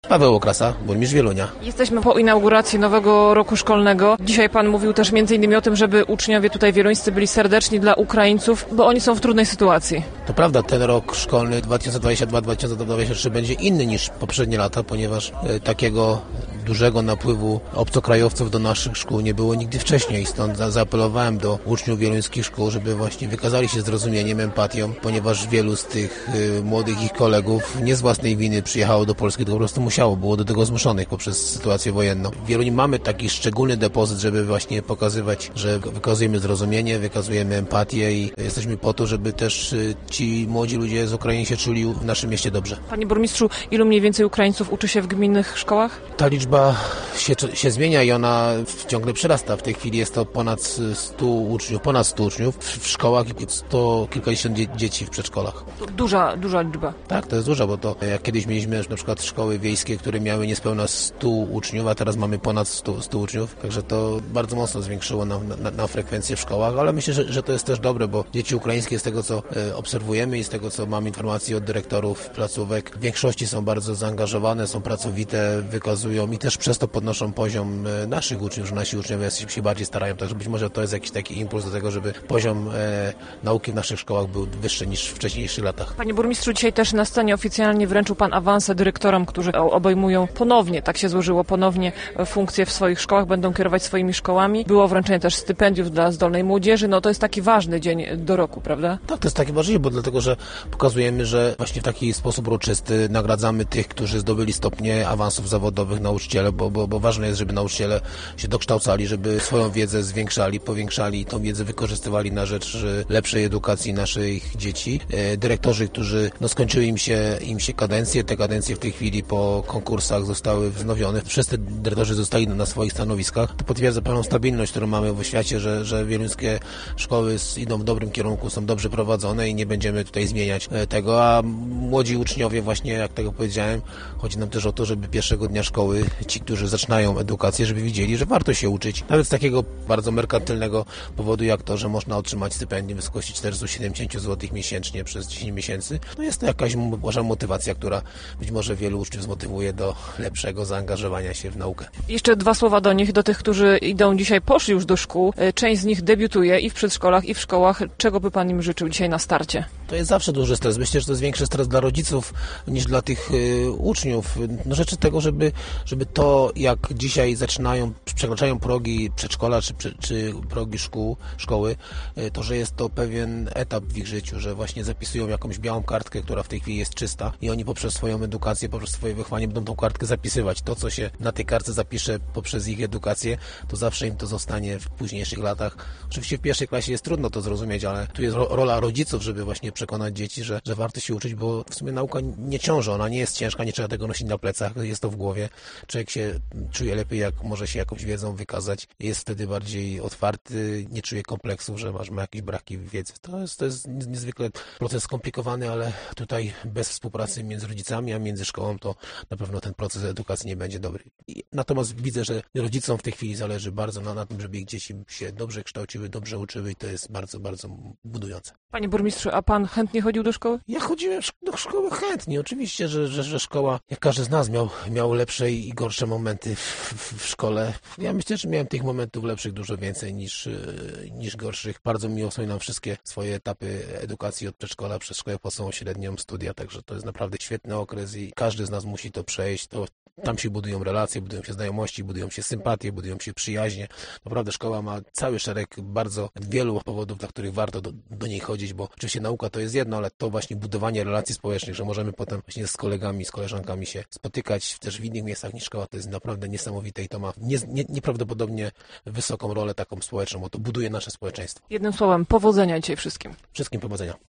Paweł Okrasa, burmistrz Wielunia. Jesteśmy po inauguracji nowego roku szkolnego. Dzisiaj pan mówił też m.in. o tym, żeby uczniowie tutaj wieluńscy byli serdeczni dla Ukraińców, bo oni są w trudnej sytuacji. To prawda, ten rok szkolny 2022-2023 będzie inny niż poprzednie lata, ponieważ takiego dużego napływu obcokrajowców do naszych szkół nie było nigdy wcześniej. Stąd zaapelowałem do uczniów wieluńskich szkół, żeby właśnie wykazali się zrozumieniem, empatią, ponieważ wielu z tych młodych ich kolegów nie z własnej winy przyjechało do Polski, to po prostu musiało, było do tego zmuszonych poprzez sytuację wojenną. W Wieluni mamy taki szczególny depozyt, żeby właśnie pokazywać, że wykazujemy zrozumienie, wykazujemy empatię i jesteśmy po to, żeby też ci młodzi ludzie z Ukrainy się czuli w naszym mieście dobrze. Panie burmistrzu, ilu mniej więcej Ukraińców uczy się w gminnych szkołach? Ta liczba się zmienia i ona ciągle przyrasta. W tej chwili jest to ponad 100 uczniów w szkołach i kilkadziesiąt dzieci w przedszkolach. To duża liczba. Tak, to jest dużo, bo to jak kiedyś mieliśmy na przykład szkoły wiejskie, które miały niespełna 100 uczniów, a teraz mamy ponad 100 uczniów, także to bardzo mocno zwiększyło na frekwencję w szkołach, ale myślę, że to jest też dobre, bo dzieci ukraińskie z tego, co obserwujemy i z tego, co mam informacji od dyrektorów placówek, w większości są bardzo zaangażowane, są pracowite, wykazują i też przez to podnoszą poziom naszych uczniów, że nasi uczniowie się bardziej starają, także być może to jest jakiś taki impuls do tego, żeby poziom nauki w naszych szkołach był wyższy niż w wcześniejszych latach. Panie burmistrzu, dzisiaj też na scenie oficjalnie wręczył pan awanse dyrektorom, którzy obejmują ponownie, tak się złożyło, funkcje w swoich szkołach, będą kierować swoimi szkołami. Było wręczenie też stypendiów dla zdolnej młodzieży, no to jest taki ważny dzień do roku, prawda? Tak, to jest takie ważne, bo dlatego, że pokazujemy, że właśnie w taki sposób uroczysty nagradzamy tych, którzy zdobyli stopnie awansów zawodowych, nauczyciele, bo ważne jest, żeby nauczyciele się dokształcali, żeby swoją wiedzę zwiększali, powiększali i tą wiedzę wykorzystywali na rzecz lepszej edukacji naszych dzieci. Dyrektorzy, którzy skończyły im się kadencje, te kadencje w tej chwili po konkursach zostały wznowione. Wszyscy dyrektorzy zostali na swoich stanowiskach. To potwierdza pewną stabilność, którą mamy w oświacie, że wieluńskie szkoły idą w dobrym kierunku, są dobrze prowadzone i nie będziemy tutaj zmieniać tego, a młodzi uczniowie właśnie, jak tego powiedziałem, chodzi nam też o to, żeby pierwszego dnia szkoły ci, którzy zaczynają edukację, żeby widzieli, że warto się uczyć. Nawet z takiego bardzo merkantylnego powodu, jak to, że można otrzymać stypendium w wysokości 470 zł miesięcznie przez 10 miesięcy. No jest to jakaś motywacja, która być może wielu uczniów zmotywuje do lepszego zaangażowania się w naukę. Jeszcze dwa słowa do nich, do tych, którzy poszli już do szkół. Część z nich debiutuje i w przedszkolach, i w szkołach. Czego by pan im życzył dzisiaj na starcie? To jest zawsze duży stres. Myślę, że to jest większy stres dla rodziców niż dla tych uczniów. No rzeczy tego, żeby to, jak dzisiaj przekraczają progi przedszkola czy progi szkoły, to, że jest to pewien etap w ich życiu, że właśnie zapisują jakąś białą kartkę, która w tej chwili jest czysta i oni poprzez swoją edukację, poprzez swoje wychowanie będą tą kartkę zapisywać. To, co się na tej kartce zapisze poprzez ich edukację, to zawsze im to zostanie w późniejszych latach. Oczywiście w pierwszej klasie jest trudno to zrozumieć, ale tu jest rola rodziców, żeby właśnie przekonać dzieci, że warto się uczyć, bo w sumie nauka nie ciąży, ona nie jest ciężka, nie trzeba tego nosić na plecach, jest to w głowie. Człowiek się czuje lepiej, jak może się jakąś wiedzą wykazać, jest wtedy bardziej otwarty, nie czuje kompleksów, że ma jakieś braki wiedzy. To jest niezwykle proces skomplikowany, ale tutaj bez współpracy między rodzicami, a między szkołą, to na pewno ten proces edukacji nie będzie dobry. Natomiast widzę, że rodzicom w tej chwili zależy bardzo na tym, żeby ich dzieci się dobrze kształciły, dobrze uczyły i to jest bardzo, bardzo budujące. Panie burmistrzu, a pan chętnie chodził do szkoły? Ja chodziłem do szkoły chętnie. Oczywiście, że szkoła, jak każdy z nas miał lepsze i gorsze momenty w szkole. Ja myślę, że miałem tych momentów lepszych dużo więcej niż gorszych. Bardzo miło wspominam wszystkie swoje etapy edukacji od przedszkola przez szkołę podstawową, średnią, studia, także to jest naprawdę świetny okres i każdy z nas musi to przejść. Tam się budują relacje, budują się znajomości, budują się sympatie, budują się przyjaźnie. Naprawdę szkoła ma cały szereg bardzo wielu powodów, dla których warto do niej chodzić, bo oczywiście nauka to jest jedno, ale to właśnie budowanie relacji społecznych, że możemy potem właśnie z kolegami, z koleżankami się spotykać też w innych miejscach niż szkoła, to jest naprawdę niesamowite i to ma nieprawdopodobnie wysoką rolę taką społeczną, bo to buduje nasze społeczeństwo. Jednym słowem, powodzenia dzisiaj wszystkim. Wszystkim powodzenia.